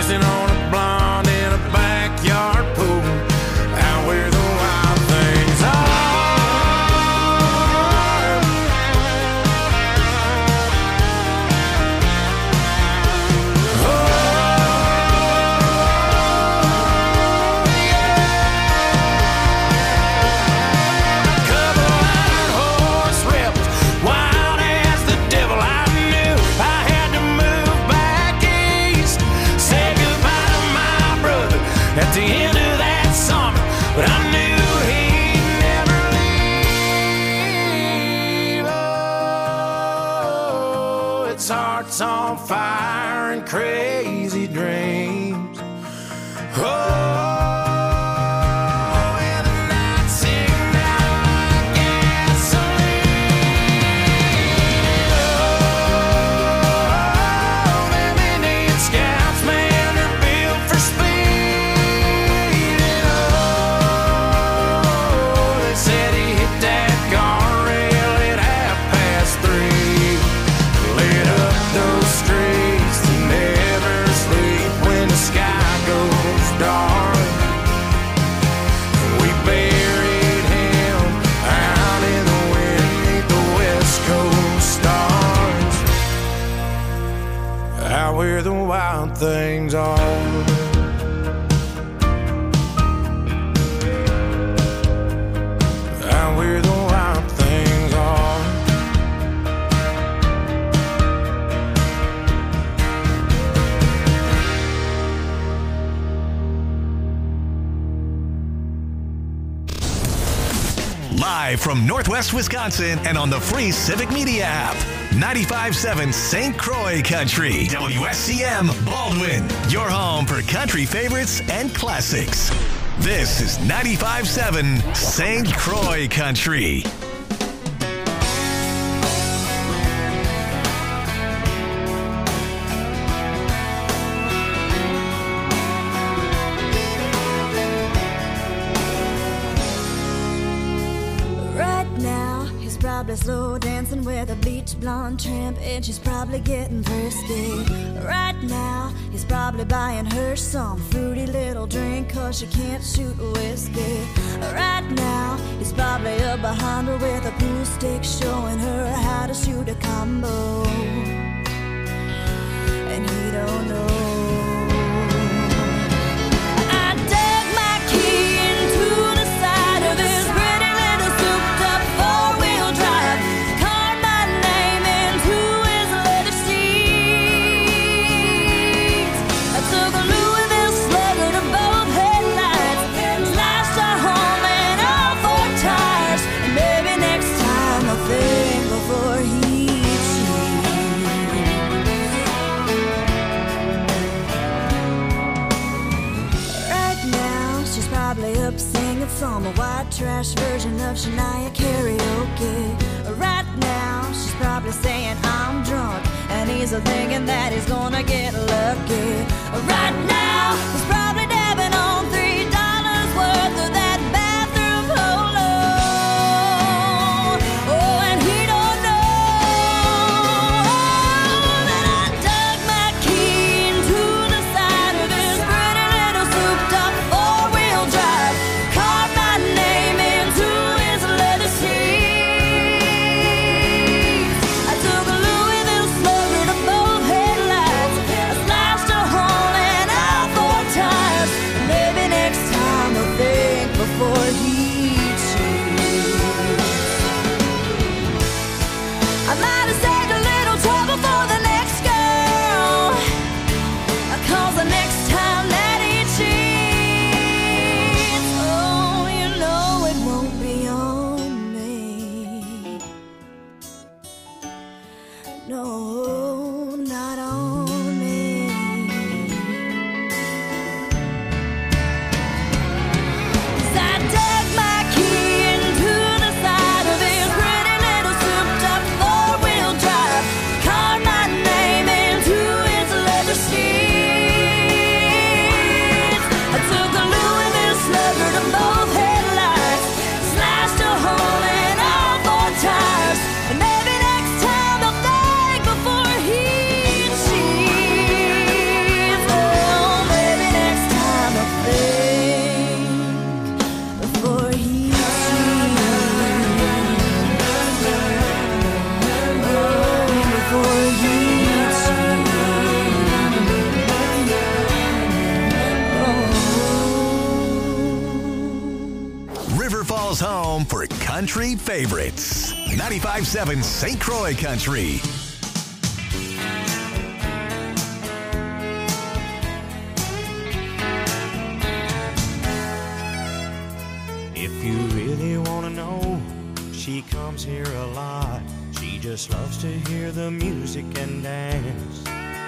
kissing on a blonde in a backyard pool, out where the wild things are. At the end of that summer, but I knew he'd never leave. Oh, its heart's on fire and crazy dreams. Oh. Where the wild things are. Out where the wild things are. Live from Northwest Wisconsin and on the free Civic Media app. 95.7 St. Croix Country. WSCM Baldwin. Your home for country favorites and classics. This is 95.7 St. Croix Country. Probably slow dancing with a bleach blonde tramp, and she's probably getting thirsty. Right now, he's probably buying her some fruity little drink, cause she can't shoot whiskey. Right now, he's probably up behind her with a pool stick, showing her how to shoot a combo. And he don't know. Some white trash version of Shania karaoke. Right now, she's probably saying I'm drunk, and he's thinking that he's gonna get lucky. Right now, he's probably dabbing on $3 worth of that bathroom polo. Oh, and he don't know that I dug my key into the side of this pretty little souped-up four-wheel drive. Time favorites. 95.7 St. Croix Country. If you really want to know, she comes here a lot. She just loves to hear the music and dance.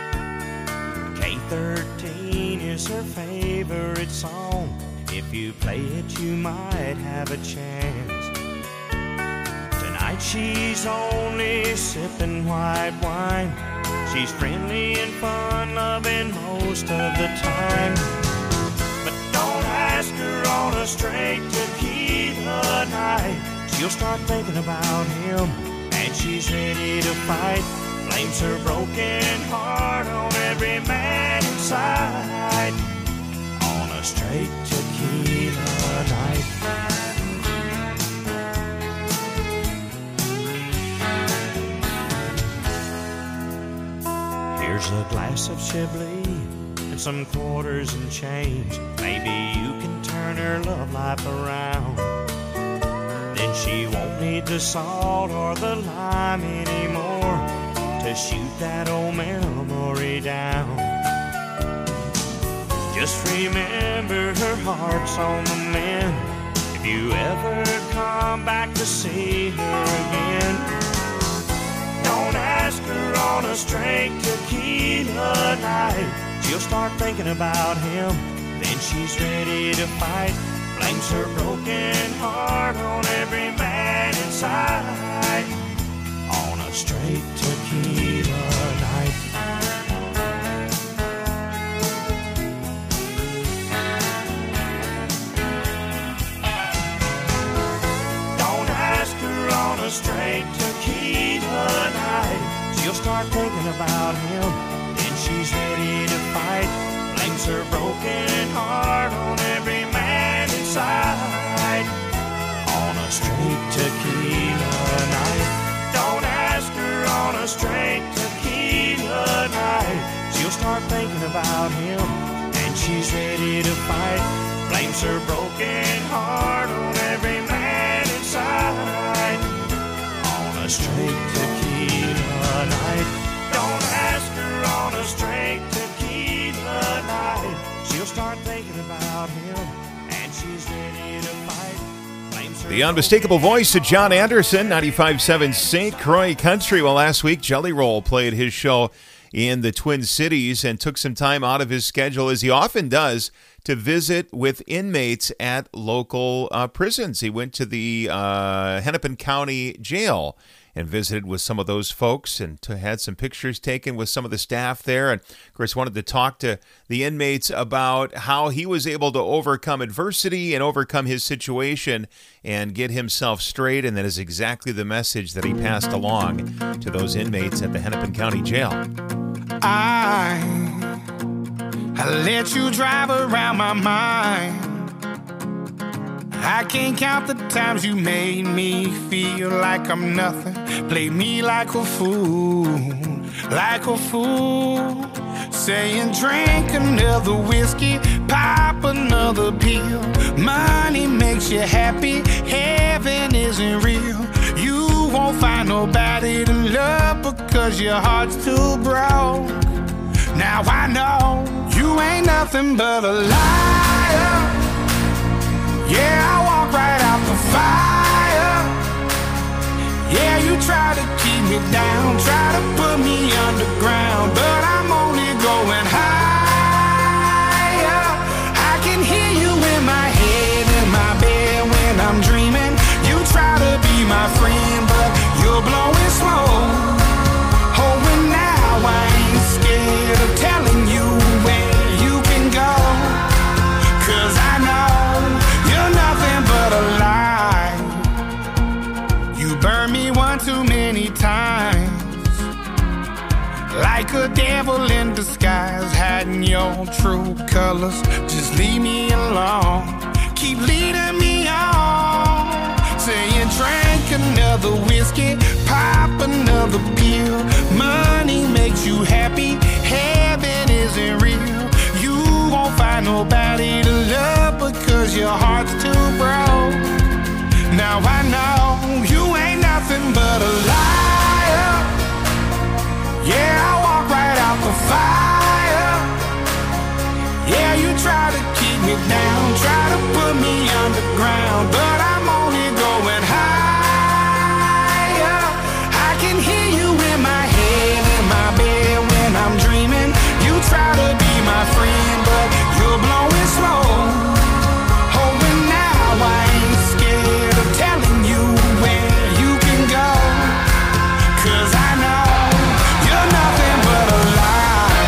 K13 is her favorite song. If you play it, you might have a chance. Tonight she's only sipping white wine. She's friendly and fun-loving most of the time. But don't ask her on a straight tequila night. She'll start thinking about him, and she's ready to fight. Blames her broken heart on every man inside. On a straight tequila night. Here's a glass of Chablis and some quarters and change. Maybe you can turn her love life around. Then she won't need the salt or the lime anymore to shoot that old memory down. Just remember her heart's on the mend. If you ever come back to see her again, don't ask her on a straight tequila night. She'll start thinking about him, then she's ready to fight. Blames her broken heart on every man inside. On a straight tequila night. Don't ask her on a straight tequila night. She'll start thinking about him, then she's ready to fight. Blames her broken heart on every man inside. On a straight tequila night. Don't ask her on a straight tequila night. She'll start thinking about him, and she's ready to fight. Blames her broken heart on every man inside. On a straight tequila night. Don't ask her on a straight tequila night. She'll start thinking about him, and she's ready to fight. The unmistakable voice of John Anderson, 95.7 St. Croix Country. Well, last week, Jelly Roll played his show in the Twin Cities and took some time out of his schedule, as he often does, to visit with inmates at local prisons. He went to the Hennepin County Jail and visited with some of those folks and had some pictures taken with some of the staff there. And, of course, wanted to talk to the inmates about how he was able to overcome adversity and overcome his situation and get himself straight. And that is exactly the message that he passed along to those inmates at the Hennepin County Jail. I let you drive around my mind. I can't count the times you made me feel like I'm nothing. Play me like a fool, like a fool. Saying drink another whiskey, pop another pill. Money makes you happy, heaven isn't real. You won't find nobody to love because your heart's too broke. Now I know you ain't nothing but a liar. Yeah, I walk right out the fire. Yeah, you try to keep me down, try to put me underground, but I'm only going higher. I can hear you in my head, in my bed when I'm dreaming. You try to be my friend, but you're blowing smoke. Oh, and now I ain't scared of telling you where you can go, 'cause I know you're nothing but a lie. You burned me one too many times, like a devil in disguise, hiding your true colors. Just leave me alone, keep leading me on. Saying drink another whiskey, pop another pill. Money makes you happy, heaven isn't real. You won't find nobody to love because your heart's too broke. Now I know you but a liar. Yeah, I walk right out the fire. Yeah, you try to keep me down, try to put me underground, but I'm only going higher. I can hear you in my head, in my bed when I'm dreaming. You try to be my friend, but you're blowing slow. Oh, and now I ain't scared of telling you where you can go, 'cause I know you're nothing but a lie.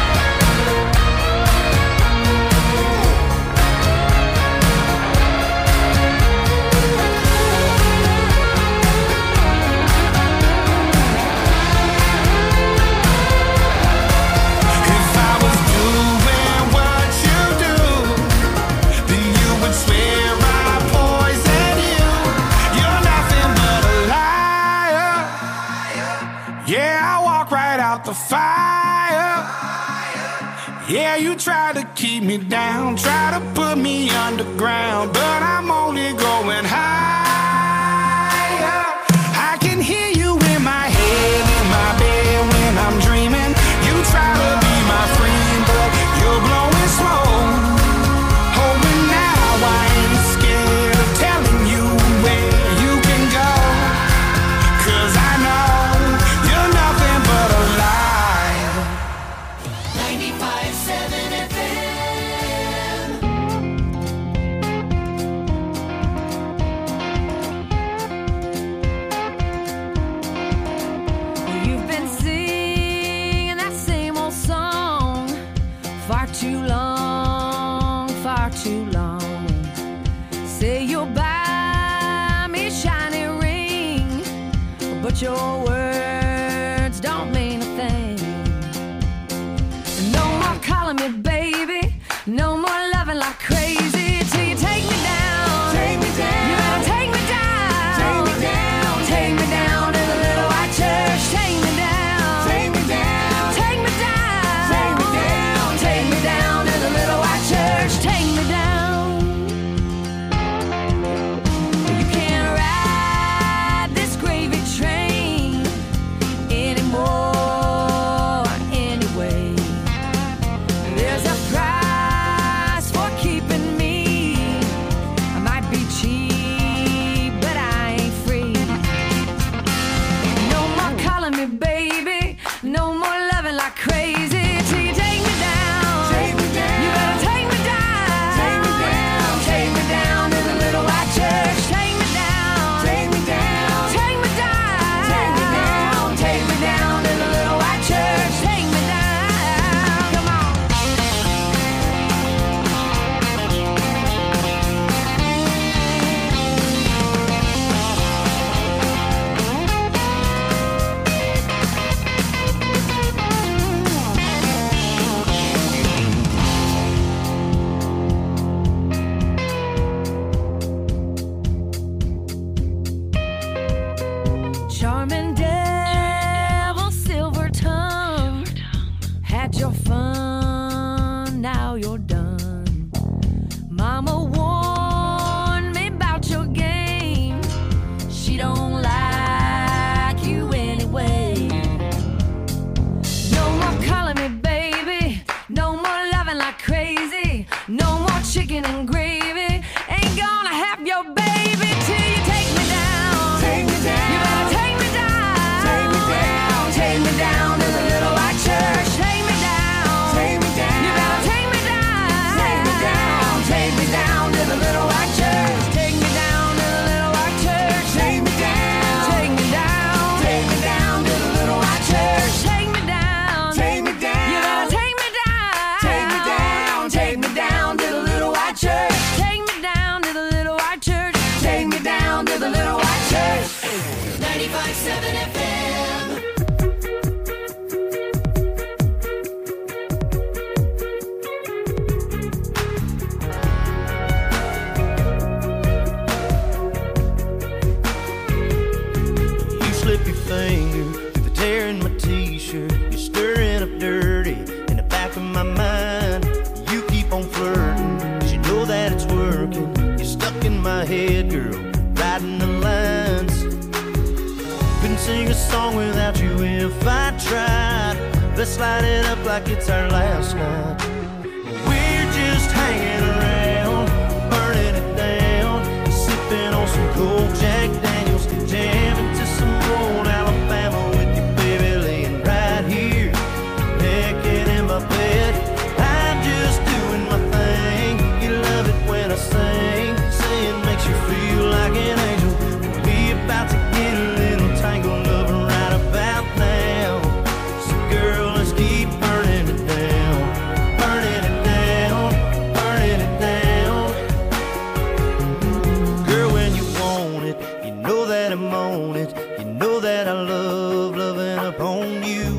If I was doing what you do, then you would swear I poisoned you. You're nothing but a liar. Yeah, I walk right out the fire. Yeah, you try to keep me down, try to put me underground, but I'm only going higher. I can hear you in my head, in my bed when I'm dreaming. You try to be my friend, but you're blowing slow. Oh, and now I ain't scared of telling you where you can go, 'cause I know you're nothing but a lie. 95.7 FM. You've been singing that same old song far too long, far too long. Say you'll buy me a shiny ring, but your words don't mean a thing. No more calling me baby, no more loving like crazy, till you take me down. Take me down. You better take me down. Take me down. Take me down to the little white church. Take me down. Take me down. Take me down. Take me down. Take me down to the little white church. Take me down. You can't ride this gravy train anymore anyway. There's a price for keeping me. I might be cheap, but I ain't free. No more calling me baby, no more loving like crazy, till you take me down. Take me down. You better take me down. Take me down. Take me down to the little white church. Take me down. Take me down. Take me down. Take me down. Take me down to the little white church. Take me down. Come on. Charming devil, silver tongue, had your fun, now you're done. Mama warned me about your game, she don't like you anyway. No more calling me baby, no more loving like crazy, no more chicken and gravy, ain't gonna have your baby till you take me down. Take me down. You better take me down. Take me down. Take me down to the little white church. Take me down. Take me down. You better take me down. Take me down. Take me down to the little white church. Take me down to the little white church. Take me down. Take me down. Take me down to the little white church. Take me down. Take me down. You better take me down. Take me down. Take me down to the little white church. Take me down to the little white church. Take me down to the little white church. 95.7 FM. You slip your finger through the tear in my t-shirt. You're stirring up dirty in the back of my mind. You keep on flirting, 'cause you know that it's working. You're stuck in my head, girl, riding the lines. song without you if I tried. Let's light it up like it's our last night. We're just hanging around, burning it down, sipping on some cold Jack Daniels, jamming to some old Alabama with you, baby, laying right here, naked in my bed. I'm just doing my thing. You love it when I sing. Saying makes you feel like an angel. We about to get a little tangled up right about now. So girl, let's keep burning it down, burning it down, burning it down. Girl, when you want it, you know that I'm on it. You know that I love loving upon you.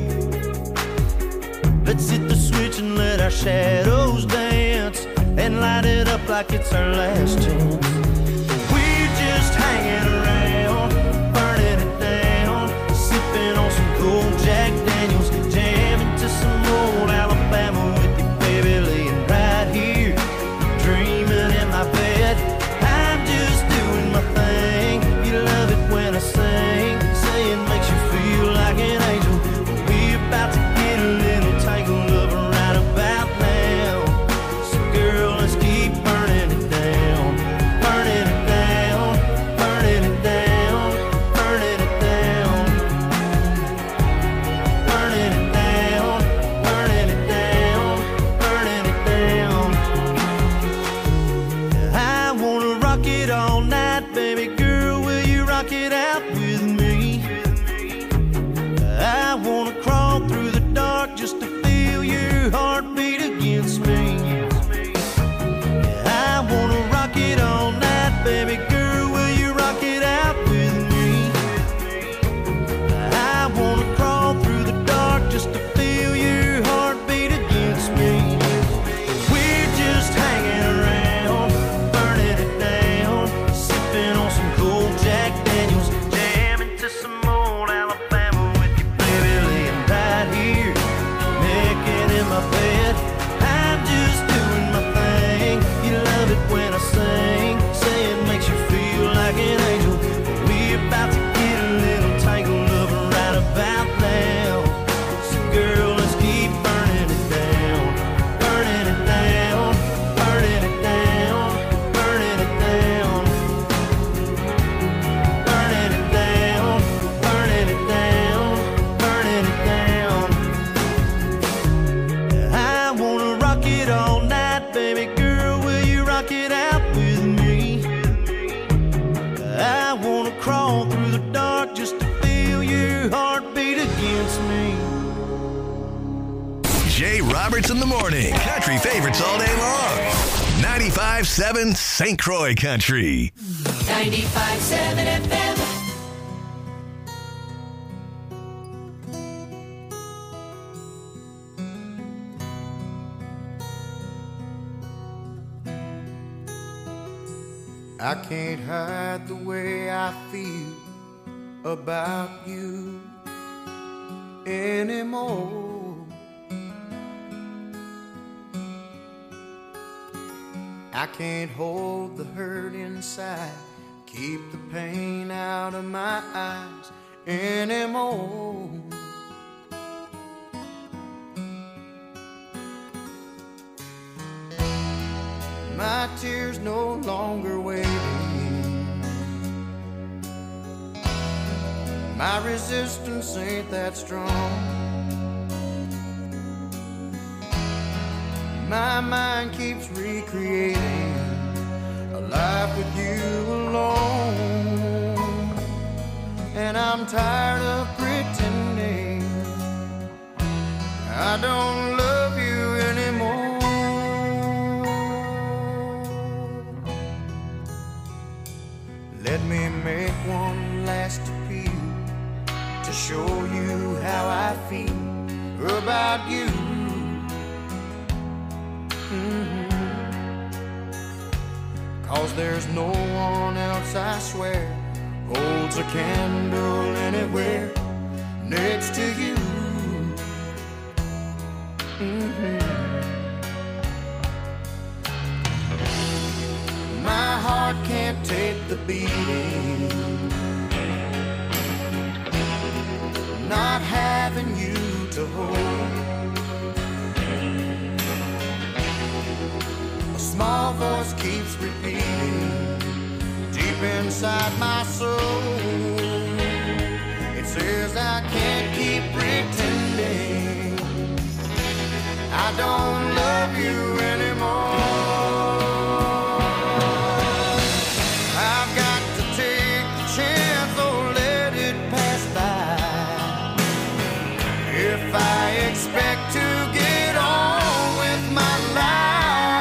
Let's hit the switch and let our shadows dance, and light it up like it's our last chance. We're just hanging around, burning it down, sipping on some cold Jack Daniels, jamming to some old Alabama with you, baby, laying right here, dreaming in my bed. I'm just doing my thing. You love it when I sing, saying makes you feel like an angel. We about to get a little tangled up right about now. So girl, let's keep burning it down, burning it down, burning it down, burning it down, burning it down, burning it down, burning it down. I wanna rock it all night, baby girl, will you rock it out with me? I wanna crawl through the dark just to feel your heartbeat against me. I wanna rock it all night, baby girl, will you rock it out with me? I wanna crawl through the dark just to feel your heartbeat against me. We're just hanging around, burning it down, sipping on some cold Jack Daniels, jamming to some old Alabama with you, baby, laying right here, naked in my bed. I'm just doing my thing. You love it when I sing, saying makes you feel like an angel. We about to get a little tangled up right about now. So girl, let's keep burning it down, burning it down, burning it down, burning it down, burning it down, burning it down, burning it down. I wanna rock it all night, baby girl, will you rock it out with me? I wanna crawl through the dark just to feel your heartbeat against me. Jay Roberts in the morning. Country favorites all day long. 95.7 St. Croix Country. 95.7 FM. I can't hide the way I feel about you anymore. I can't hold the hurt inside, keep the pain out of my eyes anymore. My tears no longer waiting. My resistance ain't that strong. My mind keeps recreating a life with you alone. And I'm tired of pretending I don't love you anymore. Let me make one last appeal to show you how I feel about you. Cause there's no one else, I swear, holds a candle anywhere next to you. My heart can't take the beating not having you to hold. A small voice keeps repeating deep inside my soul. It says I can't keep pretending I don't love you anymore. I've got to take the chance or let it pass by. If I expect to get on with my life,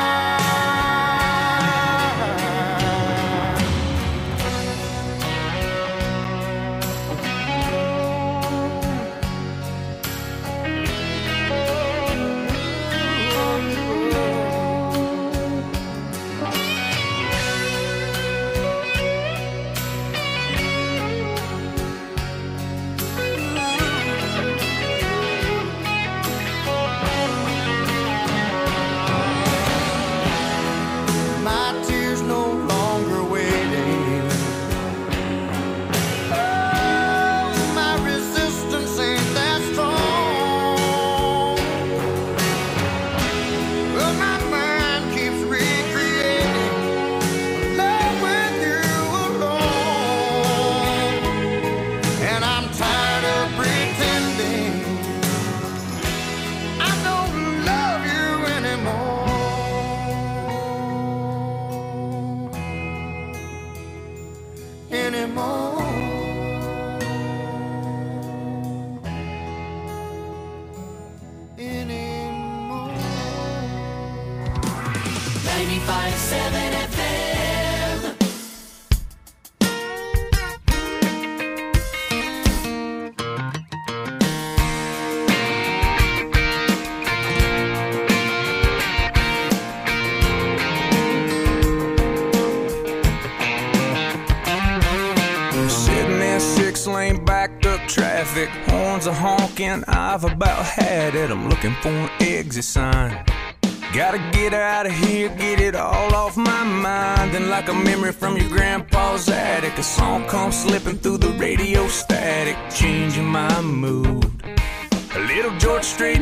horns are honking, I've about had it. I'm looking for an exit sign. Gotta get out of here, get it all off my mind. And like a memory from your grandpa's attic, a song comes slipping through the radio static, changing my mood. A little George Strait,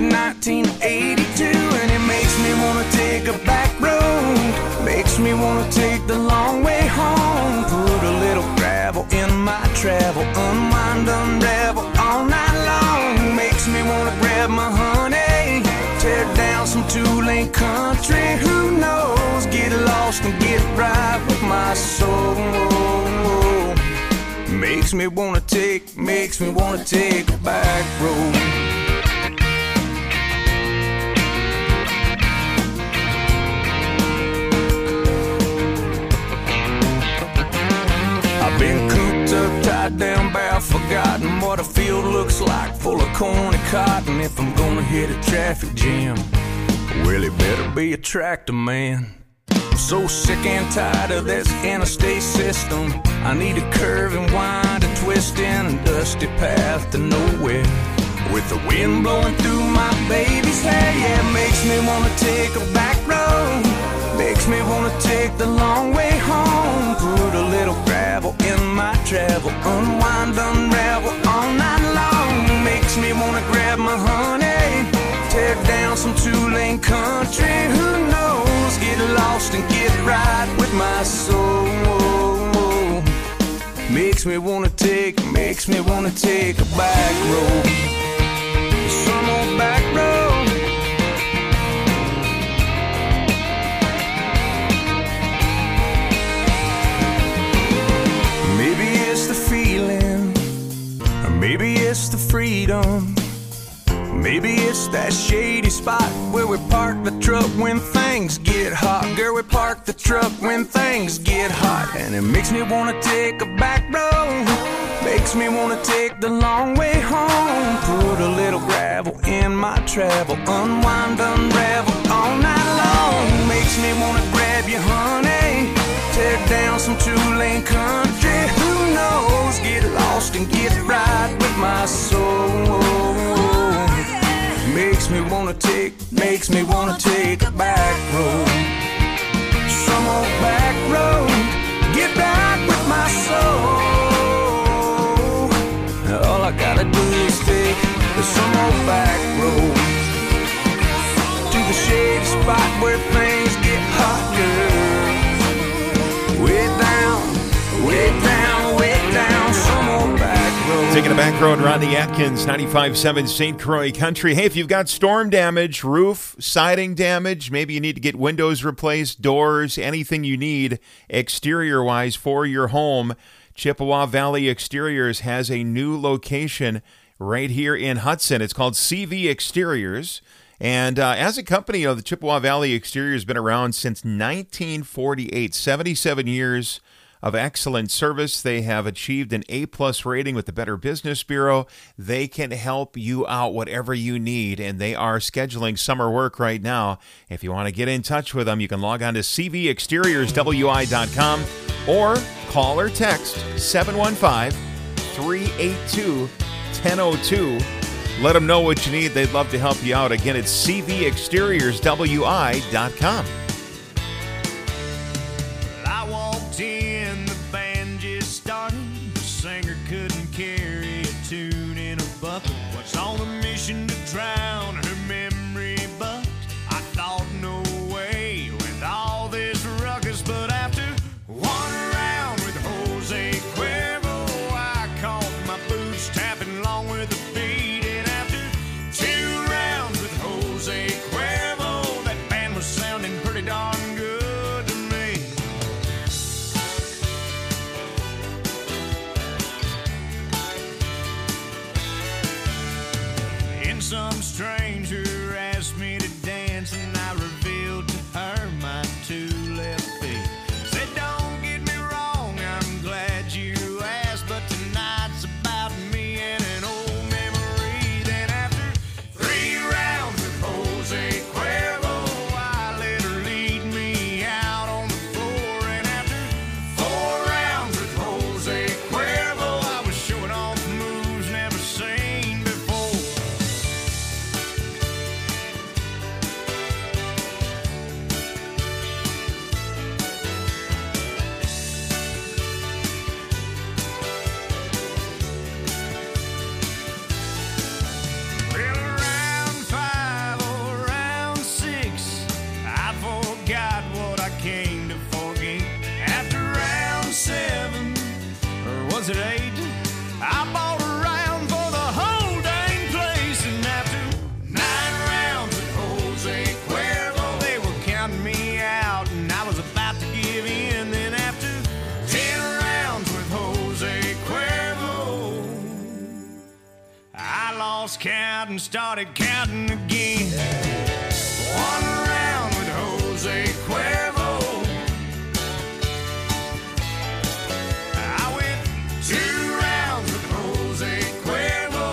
1982, and it makes me wanna take a back road. Makes me wanna take the long way home. Put a little gravel in my travel, unwind, unravel all night long. Makes me wanna grab my honey, tear down some two-lane country. Who knows? Get lost and get right with my soul. Makes me wanna take a back road. I've been cooped up, tied down, bare, forgotten what a field looks like, full of corn and cotton. If I'm gonna hit a traffic jam, well, it better be a tractor man. I'm so sick and tired of this interstate system. I need a curve and wind, a twist in a dusty path to nowhere. With the wind blowing through my baby's hair, yeah, it makes me wanna take a back road. Makes me wanna take the long way home. Put a little gravel in my travel, unwind, unravel all night long. Makes me wanna grab my honey, tear down some two-lane country. Who knows? Get lost and get right with my soul. Makes me wanna take a back road. Some old back road. Maybe it's the feeling, or maybe it's the freedom. Maybe it's that shady spot where we park the truck when things get hot. Girl, we park the truck when things get hot. And it makes me wanna take a back road. Makes me wanna take the long way home. Put a little gravel in my travel, unwind, unravel all night long. Makes me wanna grab you, honey, tear down some two-lane country. Who knows? Get lost and get right with my soul. Makes me wanna take a back road. Some old back road, get right with my soul. All I gotta do is stay some old back road to the shady spot where things get hot, girl. Way down, way down, way down, some old back road. Taking a back road, Rodney Atkins, 95.7 St. Croix Country. Hey, if you've got storm damage, roof, siding damage, maybe you need to get windows replaced, doors, anything you need exterior-wise for your home, Chippewa Valley Exteriors has a new location right here in Hudson. It's called CV Exteriors. And as a company, the Chippewa Valley Exterior has been around since 1948, 77 years of excellent service. They have achieved an A-plus rating with the Better Business Bureau. They can help you out whatever you need, and they are scheduling summer work right now. If you want to get in touch with them, you can log on to cvexteriorswi.com or call or text 715-382-1002. Let them know what you need. They'd love to help you out. Again, it's cvexteriorswi.com. I walked in, the band just started. The singer couldn't carry a tune in a bucket. Was on a mission to drown her memory, but I thought no way with all this ruckus. But after one round with Jose Cuervo, I caught my boots tapping along with the beat. And after 2 rounds with Jose Cuervo, that band was sounding pretty darn good to me. And some stranger asked me to dance, and I revealed to her my 2 left feet. Said, don't get me wrong, I'm glad you asked, but tonight's about me and an old memory. Then after 3 rounds with Jose Cuervo, I let her lead me out on the floor. And after 4 rounds with Jose Cuervo, I was showing off moves never seen before. Well, round 5 or round 6, I forgot what I came to forget. After round 7, or was it 8, I bought a round for the whole dang place. And after 9 rounds with Jose Cuervo, they were counting me out, and I was about to give in. Then after 10 rounds with Jose Cuervo, I lost count and started counting again. 1 round with Jose Cuervo, I went 2 rounds with Jose Cuervo,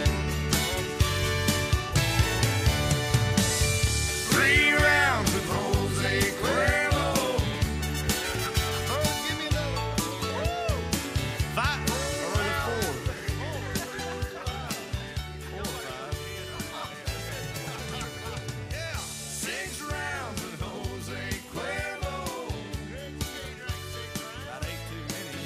3 rounds with Jose Cuervo. Oh, give me another. 5 or 4. 6 rounds with Jose Cuervo. That ain't too many.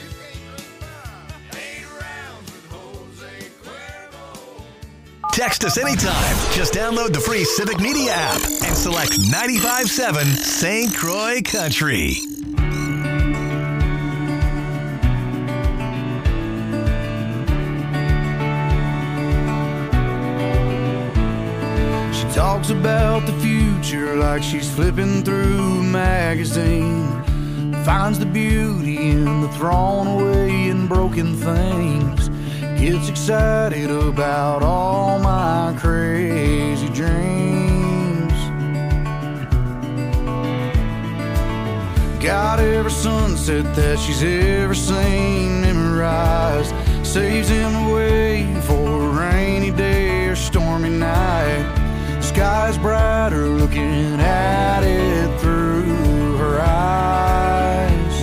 8 rounds with Jose Cuervo. Text us anytime. Just download the free Civic Media app and select 95.7 St. Croix Country. She talks about the future like she's flipping through a magazine. Finds the beauty in the thrown away and broken things. Gets excited about all my crazy dreams. Got every sunset that she's ever seen memorized. Saves him away for a rainy day or stormy night. Sky's brighter looking at it through her eyes.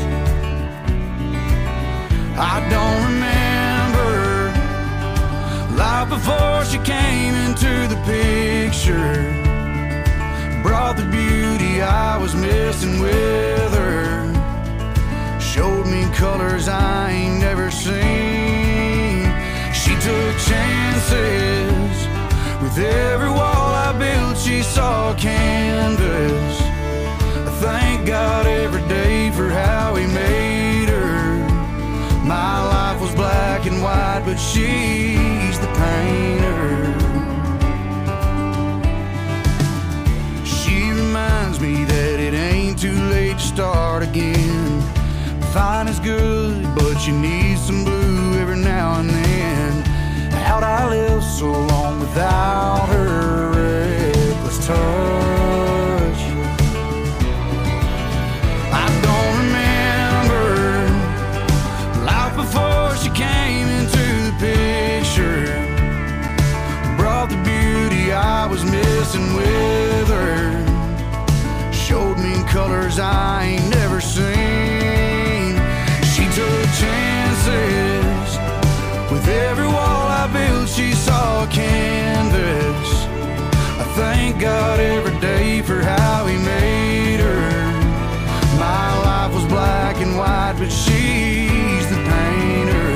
I don't remember life before she came into the picture. Brought the beauty I was missing with her. Showed me colors I ain't never seen. She took chances With every wall I built, she saw a canvas. I thank God every day for how he made her. My life was black and white, but she's the painter. She reminds me that it ain't too late to start again. Fine is good, but you need some blue every now and then. How'd I live so long without her reckless touch? I don't remember life before she came into the picture. Brought the beauty I was missing with her. Showed me colors I ain't never seen. She took chances. With every wall I built, she saw a canvas. I thank God every day for how he made her. My life was black and white, but she's the painter.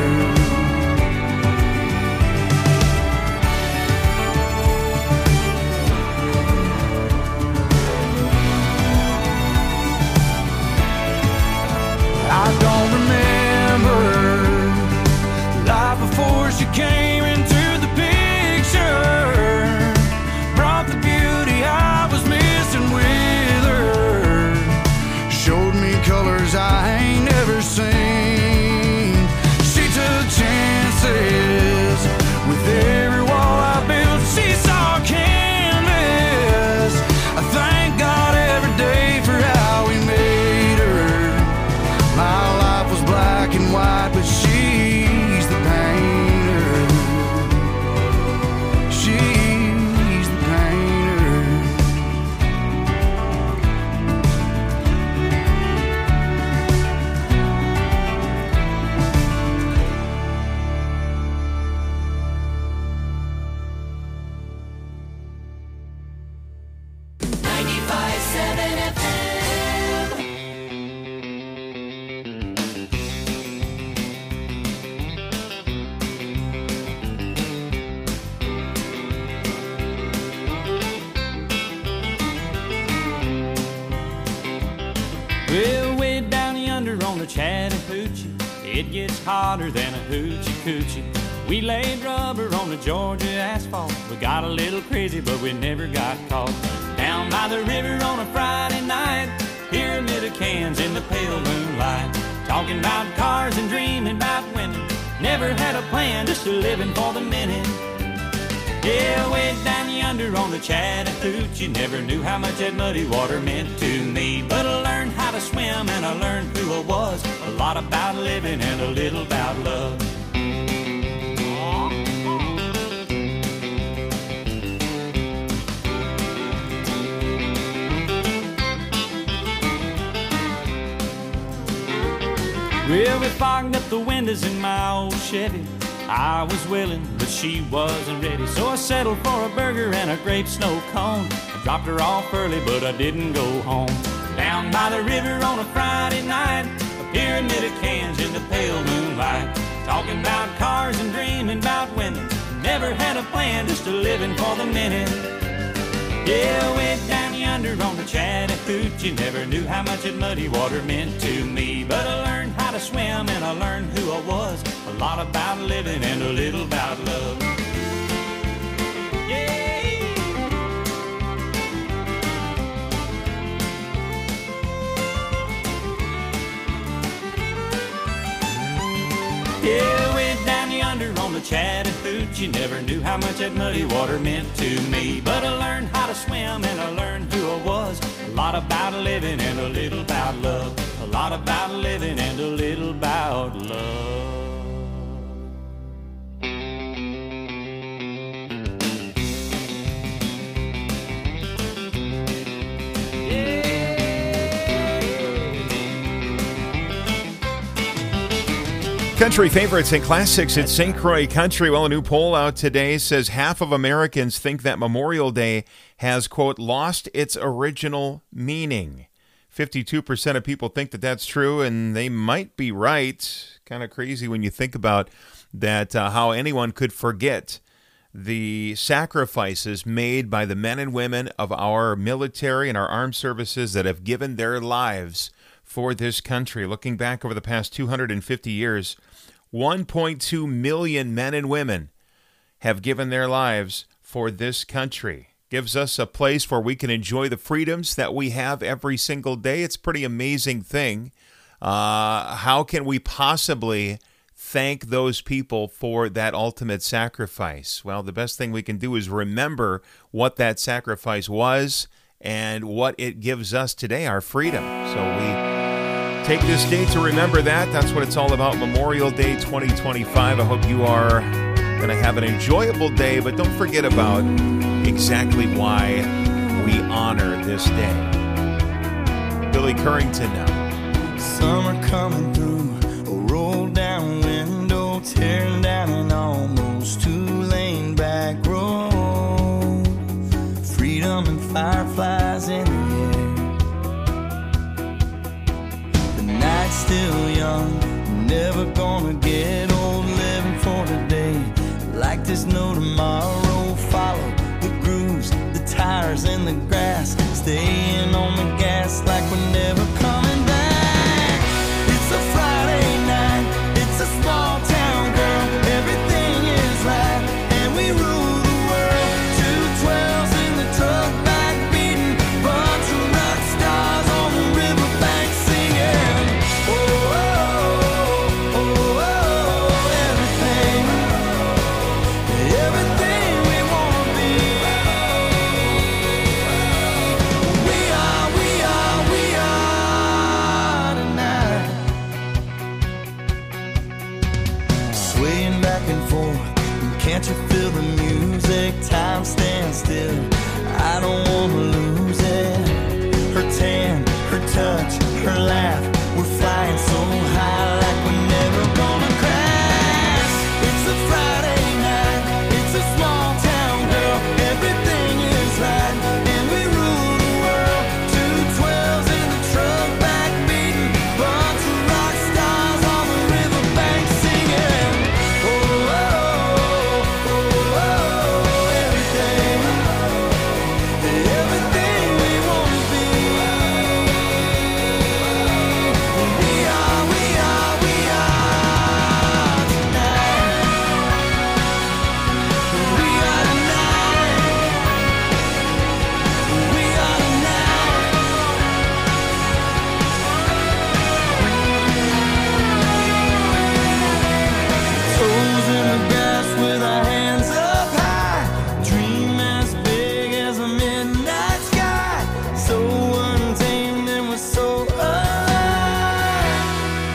I don't remember life before she came into the picture. Brought the beauty I was missing with her. Showed me colors I ain't never seen. She took chances. With every wall I built, she saw a canvas. I thank God every day for how he made her. My life was black and white, but she's the painter. She's the painter. Well, way down yonder on the Chattahoochee, it gets hotter than a hoochie coochie. We laid rubber on the Georgia asphalt. We got a little crazy, but we never got caught. Down by the river on a Friday night, pyramid of cans in the pale moonlight. Talking about cars and dreaming about women. Never had a plan, just living for the minute. Yeah, way down yonder on the Chattahoochee, never knew how much that muddy water meant to me. But I learned how to swim and I learned who I was. A lot about living and a little about love. Well, we fogged up the windows in my old Chevy. I was willing, but she wasn't ready. So I settled for a burger and a grape snow cone. I dropped her off early, but I didn't go home. Down by the river on a Friday night, a pyramid of cans in the pale moonlight. Talking about cars and dreaming about women. Never had a plan, just a living for the minute. Yeah, way down yonder on the Chattahoochee, never knew how much that muddy water meant to me. But I learned how to swim and I learned who I was. A lot about living and a little about love. Yeah. Yeah, way down yonder on the Chattahoochee, never knew how much that muddy water meant to me. But I learned how to swim and I learned who I was. A lot about living and a little about love. A lot about living and a little about love. Country favorites and classics at St. Croix Country. Well, a new poll out today says half of Americans think that Memorial Day has, quote, lost its original meaning. 52% of people think that that's true, and they might be right. Kind of crazy when you think about that, how anyone could forget the sacrifices made by the men and women of our military and our armed services that have given their lives for this country. Looking back over the past 250 years, 1.2 million men and women have given their lives for this country. Gives us a place where we can enjoy the freedoms that we have every single day. It's a pretty amazing thing. How can we possibly thank those people for that ultimate sacrifice? Well, the best thing we can do is remember what that sacrifice was and what it gives us today, our freedom. So we take this day to remember that. That's what it's all about, Memorial Day 2025. I hope you are going to have an enjoyable day, but don't forget about exactly why we honor this day. Billy Currington now. Summer coming through, a roll down window, tearing down an almost two-lane back road. Freedom and fireflies in the air. The night's still young, never gonna get old, living for today. Like there's no tomorrow, follow the grooves, the tires in the grass, staying on the gas like we're never coming back. It's a Friday night, it's a small town, girl, everything is right, and we rule the world. 212s in the truck back beating, bunch of rock stars on the riverbank singing. Oh, oh, oh, oh, everything we wanna be. We are tonight. Swaying back and forth, can't you feel the music? Time stands still, I don't wanna lose it. Her tan, her touch, her laugh, we're flying so high like we're never gonna crash. It's a Friday night, it's a small town, girl, everything is right, and we rule the world. 212s in the truck back beating, bunch of rock stars on the riverbank singing. Oh, oh, oh, oh, everything we wanna be. We are tonight. We are tonight. We are tonight. Toes in the grass with our hands up high. Dream as big as a midnight sky. So untamed and we're so alive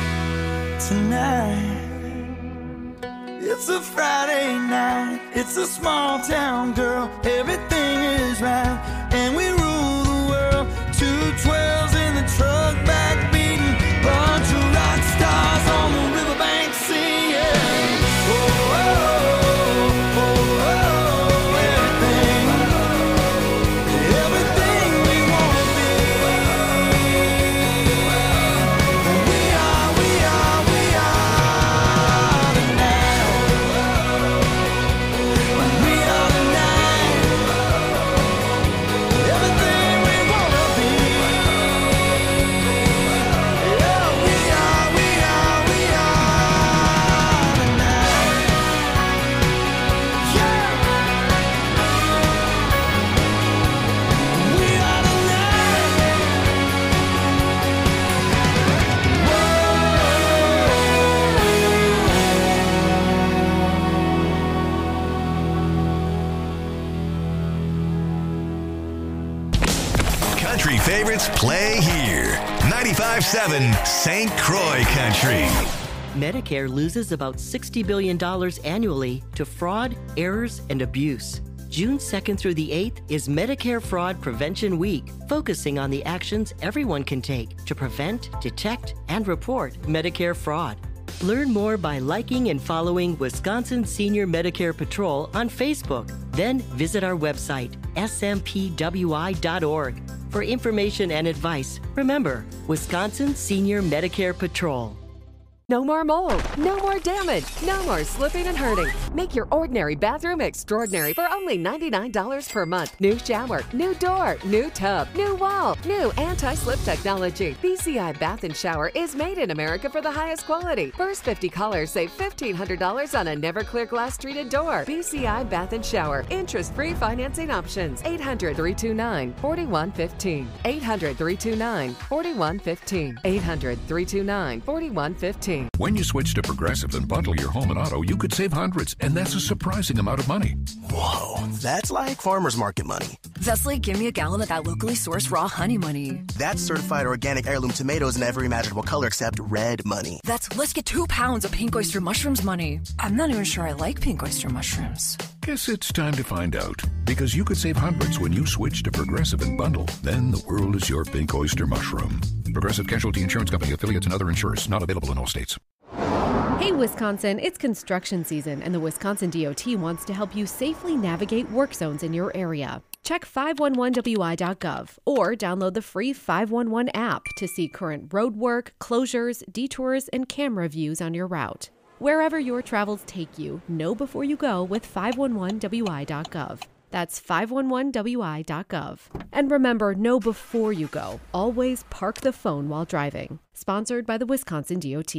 tonight. It's a Friday night, it's a small town, girl, everything is right, and we rule the world. 212s in the truck back beating, bunch of rock stars on the riverbank singing. Oh, oh, oh, oh, everything we wanna be. We are tonight. We are tonight. Everything we wanna be. Yeah, we are tonight. Yeah. We are Country favorites play here. 95.7 St. Croix Country. Medicare loses about $60 billion annually to fraud, errors, and abuse. June 2nd through the 8th is Medicare Fraud Prevention Week, focusing on the actions everyone can take to prevent, detect, and report Medicare fraud. Learn more by liking and following Wisconsin Senior Medicare Patrol on Facebook. Then visit our website, smpwi.org. For information and advice, remember, Wisconsin Senior Medicare Patrol. No more mold, no more damage, no more slipping and hurting. Make your ordinary bathroom extraordinary for only $99 per month. New shower, new door, new tub, new wall, new anti-slip technology. BCI Bath and Shower is made in America for the highest quality. First 50 callers save $1,500 on a never clear glass treated door. BCI Bath and Shower. Interest-free financing options. 800-329-4115. 800-329-4115. 800-329-4115. When you switch to Progressive and bundle your home and auto, you could save hundreds, and that's a surprising amount of money. Whoa, that's like farmer's market money. That's like give me a gallon of that locally sourced raw honey money. That's certified organic heirloom tomatoes in every imaginable color except red money. That's let's get 2 pounds of pink oyster mushrooms money. I'm not even sure I like pink oyster mushrooms. Guess it's time to find out, because you could save hundreds when you switch to Progressive and bundle. Then the world is your pink oyster mushroom. Progressive Casualty Insurance Company, affiliates, and other insurers. Not available in all states. Hey Wisconsin, it's construction season and the Wisconsin DOT wants to help you safely navigate work zones in your area. Check 511wi.gov or download the free 511 app to see current road work, closures, detours, and camera views on your route. Wherever your travels take you, know before you go with 511wi.gov. That's 511wi.gov. And remember, know before you go. Always park the phone while driving. Sponsored by the Wisconsin DOT.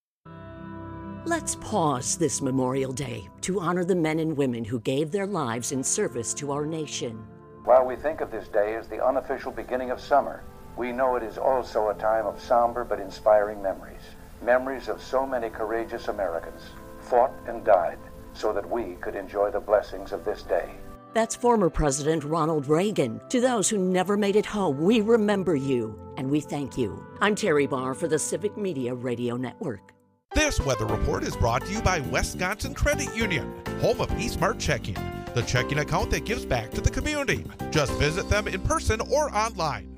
Let's pause this Memorial Day to honor the men and women who gave their lives in service to our nation. While we think of this day as the unofficial beginning of summer, we know it is also a time of somber but inspiring memories. Memories of so many courageous Americans fought and died so that we could enjoy the blessings of this day. That's former President Ronald Reagan. To those who never made it home, we remember you and we thank you. I'm Terry Barr for the Civic Media Radio Network. This weather report is brought to you by Wisconsin Credit Union, home of eSmart Checking, the checking account that gives back to the community. Just visit them in person or online.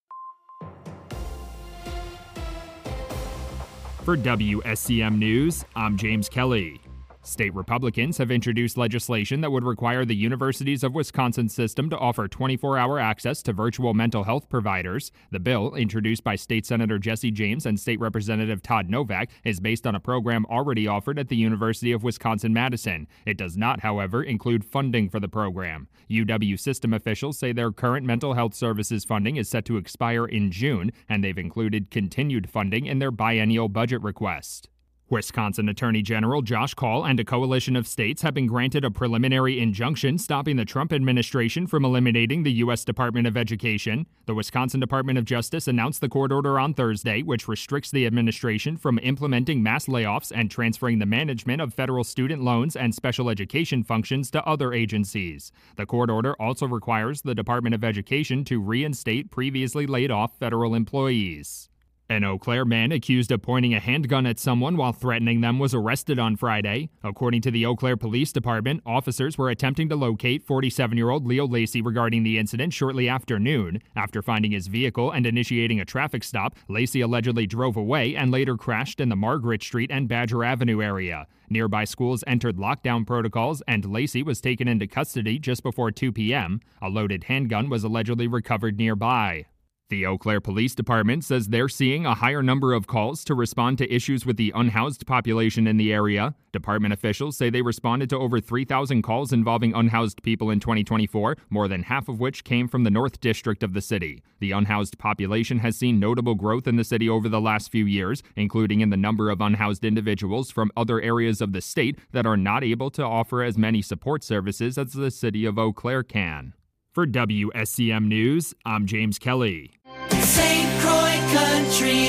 For WSCM News, I'm James Kelly. State Republicans have introduced legislation that would require the Universities of Wisconsin system to offer 24-hour access to virtual mental health providers. The bill, introduced by State Senator Jesse James and State Representative Todd Novak, is based on a program already offered at the University of Wisconsin-Madison. It does not, however, include funding for the program. UW system officials say their current mental health services funding is set to expire in June, and they've included continued funding in their biennial budget request. Wisconsin Attorney General Josh Kaul and a coalition of states have been granted a preliminary injunction stopping the Trump administration from eliminating the U.S. Department of Education. The Wisconsin Department of Justice announced the court order on Thursday, which restricts the administration from implementing mass layoffs and transferring the management of federal student loans and special education functions to other agencies. The court order also requires the Department of Education to reinstate previously laid off federal employees. An Eau Claire man accused of pointing a handgun at someone while threatening them was arrested on Friday. According to the Eau Claire Police Department, officers were attempting to locate 47-year-old Leo Lacey regarding the incident shortly after noon. After finding his vehicle and initiating a traffic stop, Lacey allegedly drove away and later crashed in the Margaret Street and Badger Avenue area. Nearby schools entered lockdown protocols, and Lacey was taken into custody just before 2 p.m. A loaded handgun was allegedly recovered nearby. The Eau Claire Police Department says they're seeing a higher number of calls to respond to issues with the unhoused population in the area. Department officials say they responded to over 3,000 calls involving unhoused people in 2024, more than half of which came from the North District of the city. The unhoused population has seen notable growth in the city over the last few years, including in the number of unhoused individuals from other areas of the state that are not able to offer as many support services as the city of Eau Claire can. For WSCM News, I'm James Kelly. St. Croix Country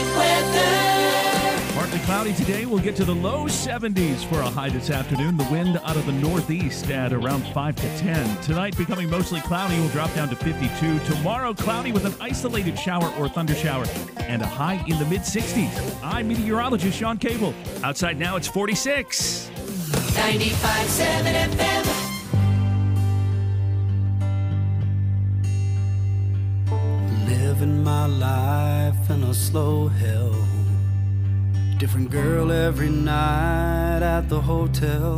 weather. Partly cloudy today. We'll get to the low 70s for a high this afternoon. The wind out of the northeast at around 5 to 10. Tonight becoming mostly cloudy. Will drop down to 52. Tomorrow cloudy with an isolated shower or thunder shower and a high in the mid-60s. I'm meteorologist Sean Cable. Outside now it's 46. 95.7 FM. Living my life in a slow hell. Different girl every night at the hotel.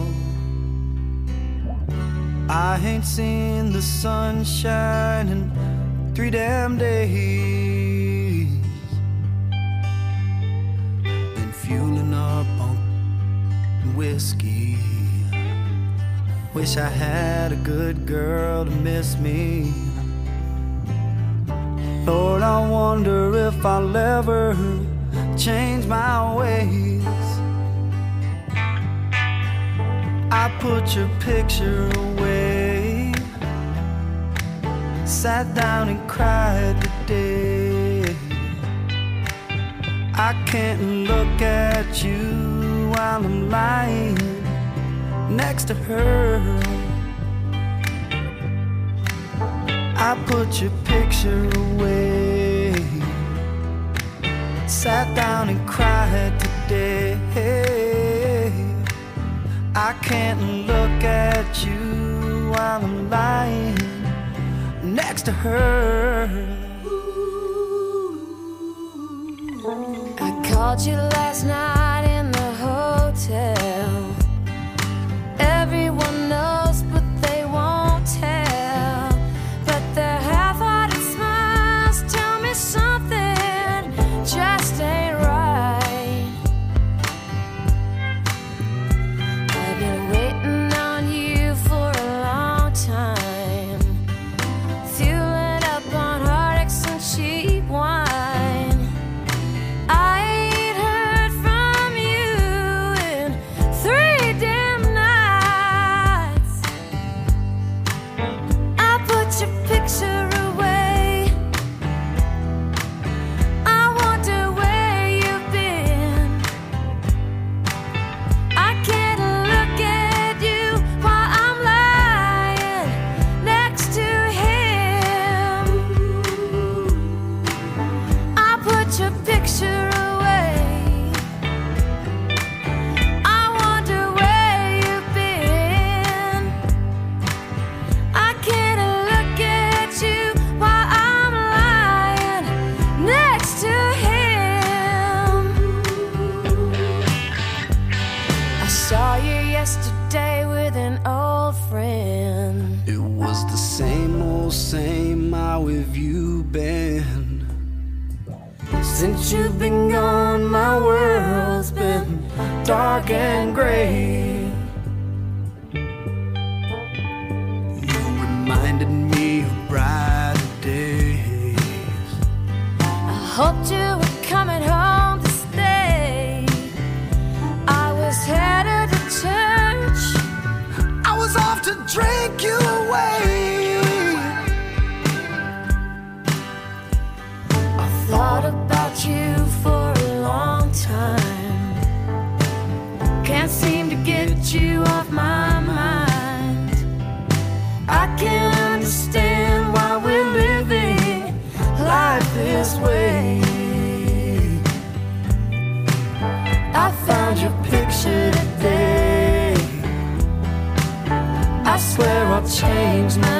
I ain't seen the sunshine in 3 damn days. Been fueling up whiskey. Wish I had a good girl to miss me. Lord, I wonder if I'll ever change my ways. I put your picture away, sat down and cried today. I can't look at you while I'm lying next to her. I put your picture away, sat down and cried today. I can't look at you while I'm lying next to her. I called you last night in the hotel. Everyone knows, but they won't tell. But their half-hearted smiles tell me something just ain't right. I've been waiting on you for a long time, fueling up on heartaches and cheap wine. I ain't heard from you in 3 damn nights. I put your picture away. I wonder where you've been. I can't look at you while I'm lying next to him. I put your picture away. I wonder where you've been. I can't look at you while I'm lying next to him. I saw you yesterday with an old friend. It was the same old same. How have you been? Since you've been gone, my world's been dark and gray. You reminded me of brighter days. I hoped you were coming home to stay. I was headed to church. I was off to drink you away. I thought about you for a long time. Can't seem to get you off my mind. I can't understand why we're living life this way. I found your picture today. I swear I'll change my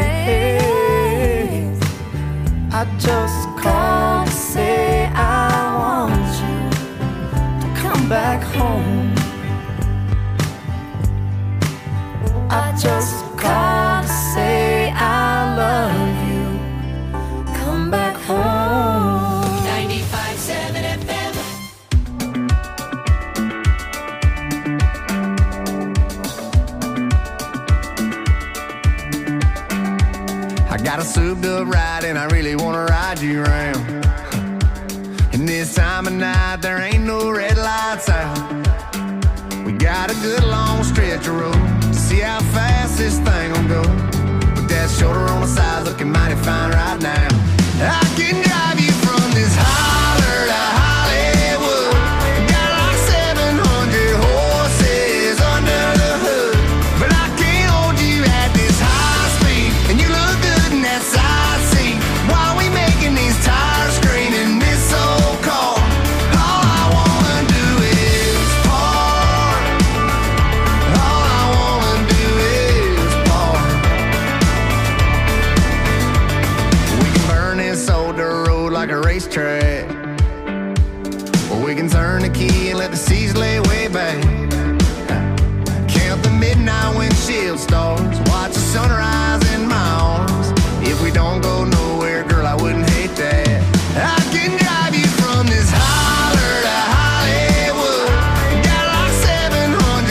ways. I just called to say I want you to come back home. I just called to say I love you. Come back home. 95.7 FM. I got a souped up ride and I really wanna ride you around. And this time of night there ain't no red lights out. We got a good long stretch of road to see how fast this thing gon' go. With that shoulder on the side looking mighty fine right now. I can drive you from this holler to Hollywood. Got like 700 horses under the hood. But I can't hold you at this high speed. And you look good in that side seat. Why we making these tires scream in this old car? All I wanna do is park. All I wanna do is park. We can burn this old dirt road like a racetrack. Or we can turn the key and let the seas lay way back. Count the midnight windshield stars. Watch the sunrise in my arms. If we don't go nowhere, girl, I wouldn't hate that. I can drive you from this holler to Hollywood. Got like 700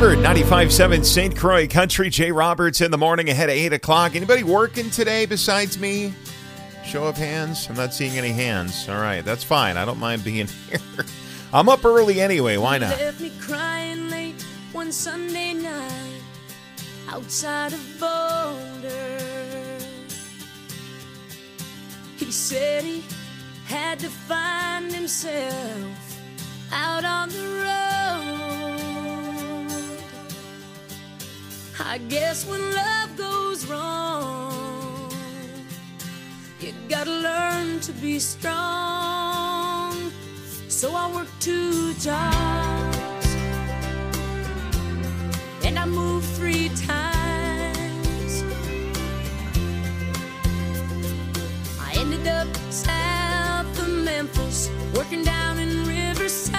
Remember, 95.7 St. Croix Country. Jay Roberts in the morning ahead of 8 o'clock. Anybody working today besides me? Show of hands. I'm not seeing any hands. All right, that's fine. I don't mind being here. I'm up early anyway. Why not? Left me crying late one Sunday night outside of Boulder. He said he had to find himself out on the road. I guess when love goes wrong, you gotta learn to be strong. So I worked 2 jobs and I moved 3 times. I ended up south of Memphis, working down in Riverside.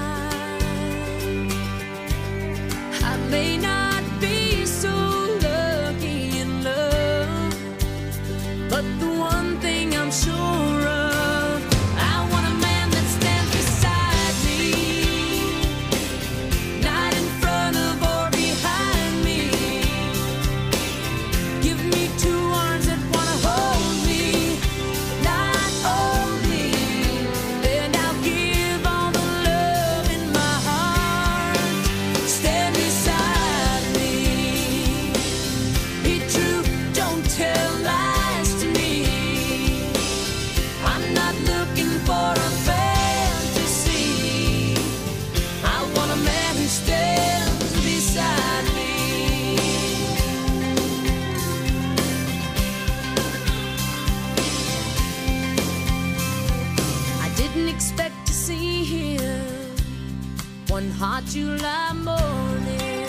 I may not be so lucky in love, but the one thing I'm sure of, I want a man that stands beside me, not in front of or behind me. Give me 2 arms that wanna hold me, not only, and I'll give all the love in my heart. Stand beside me. Be true, don't tell lies to me. I'm not looking for a fantasy. I want a man who stands beside me. I didn't expect to see him one hot July morning.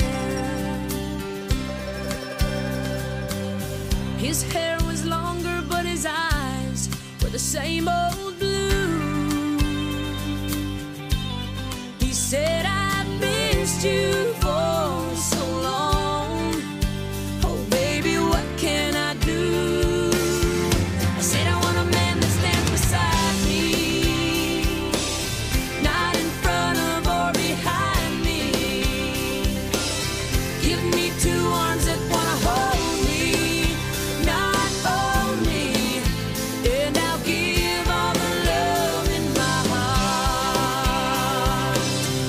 His hair was longer, but his eyes were the same old blue. He said, I missed you for so long. Oh, baby, what can I do? I said, I want a man that stands beside me, not in front of or behind me. Give me 2 arms that wanna hold me, not only, and I'll give all the love in my heart.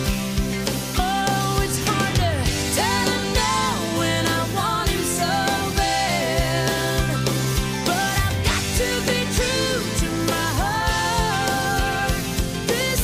Oh, it's hard to tell him no when I want him so bad, but I've got to be true to my heart this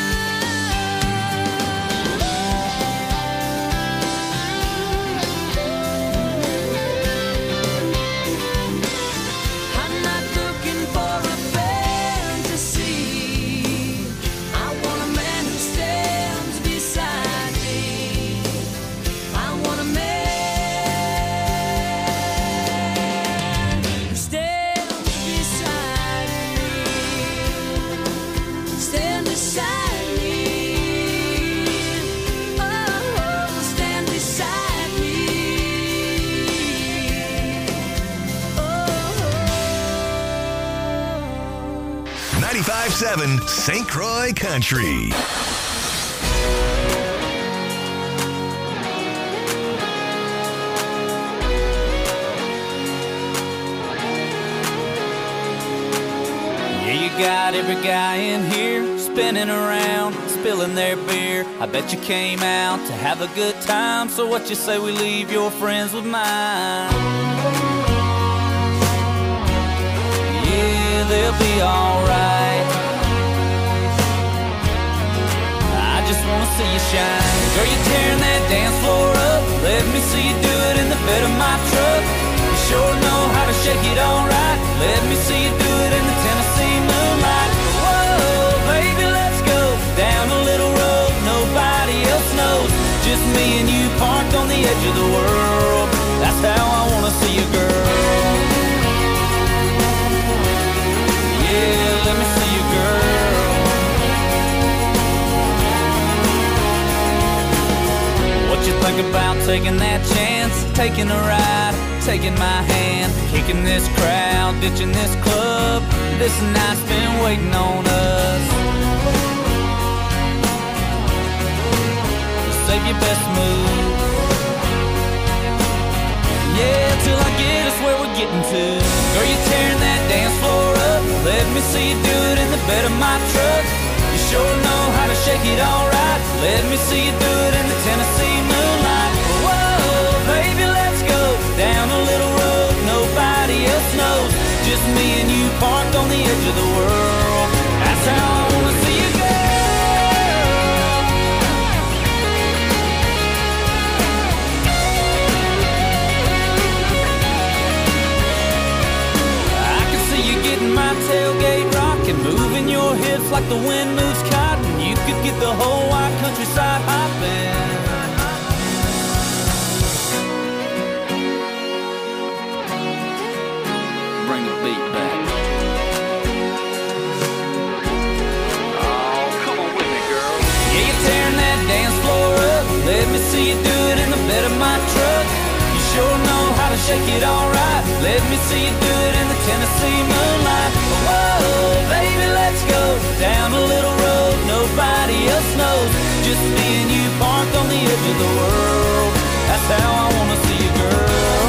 time. I'm not looking for a fantasy. I want a man who stands beside me. I want a man who stands beside me. Stand beside me. Oh, stand beside me. 95.7 St. Croix Country. Yeah, you got every guy in here spinning around, spilling their beer. I bet you came out to have a good time. So what you say we leave your friends with mine? Yeah, they'll be alright. I just wanna see you shine. Girl, you tearing that dance floor up. Let me see you do it in the bed of my truck. You sure know how to shake it all right. Let me see you do it in the Tennessee moonlight. Whoa, baby, let's go down a little road nobody else knows. Just me and you parked on the edge of the world. That's how I wanna see you, girl. Yeah, let me see you, girl. What you think about taking that chance? Taking a ride, taking my hand, kicking this crowd, ditching this club. This night's been waiting on us. Save your best move, Yeah, till I get us where we're getting to. Girl, you're tearing that dance floor up. Let me see you do it in the bed of my truck. You sure know how to shake it all right. Let me see you do it in the Tennessee moonlight. Whoa, baby, let's go down a little road nobody else knows. Just me and you parked on the edge of the world. That's how I wanna see you go. I can see you getting my tailgate rocking, moving your hips like the wind moves cotton. You could get the whole wide countryside hopping. Bring the beat back. Oh, come on with me, girl. Yeah, you're tearing that dance floor up. Let me see you do it in the bed of my truck. You sure know how to shake it all right. Let me see you do it in the Tennessee moonlight. Whoa, baby, let's go down a little road nobody else knows. Just me and you parked on the edge of the world. That's how I wanna see you, girl.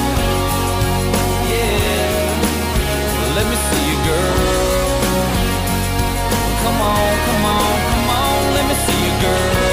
Let me see you, girl. Come on, come on, come on. Let me see you, girl.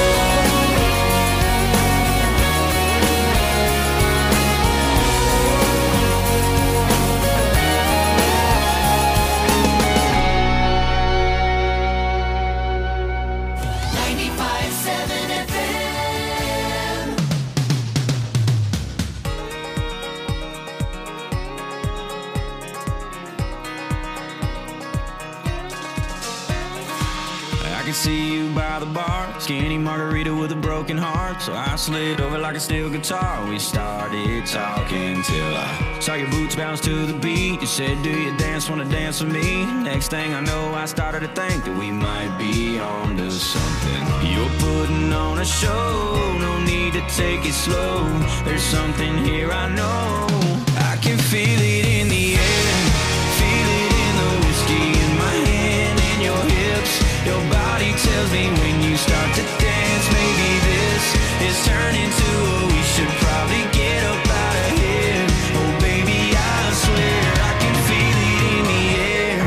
See you by the bar, skinny margarita with a broken heart. So I slid over like a steel guitar. We started talking till I saw your boots bounce to the beat. You said, do you dance, wanna dance with me? Next thing I know, I started to think that we might be on to something. You're putting on a show, no need to take it slow. There's something here I know. I can feel it in the air, feel it in the whiskey in my hand and your hips. Your body tells me when you start to dance, maybe this is turning to a we should probably get up out of here. Oh baby, I swear I can feel it in the air.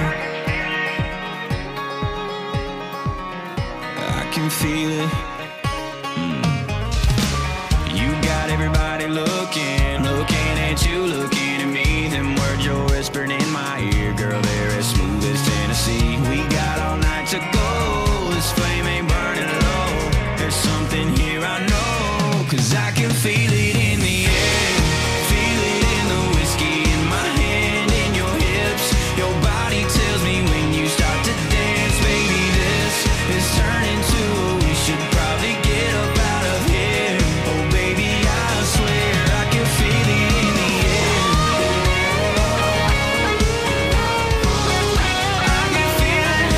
I can feel it. You got everybody looking, looking at you, looking at me. Them words you're whispering in my ear, girl, they're as smooth as Tennessee. We got all night to go. This flame ain't burning low. There's something here I know. Cause I can feel it in the air, feel it in the whiskey in my hand and your hips. Your body tells me when you start to dance, baby, this is turning to a we should probably get up out of here. Oh baby, I swear I can feel it in the air. I can feel it.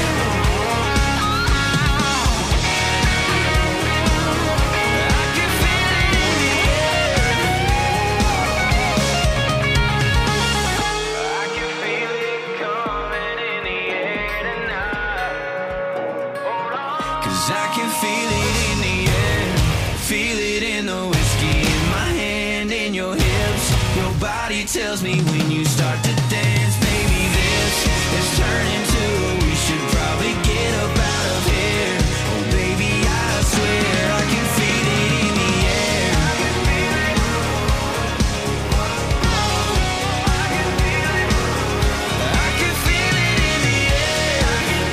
I can feel it in the air, feel it in the whiskey in my hand and your hips. Your body tells me when you start to dance, baby, this is turning to we should probably get up out of here. Oh baby, I swear I can feel it in the air. I can feel it in the air.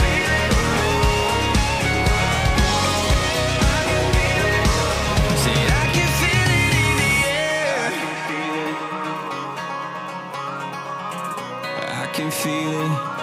Said I can feel it in the air. I can feel it.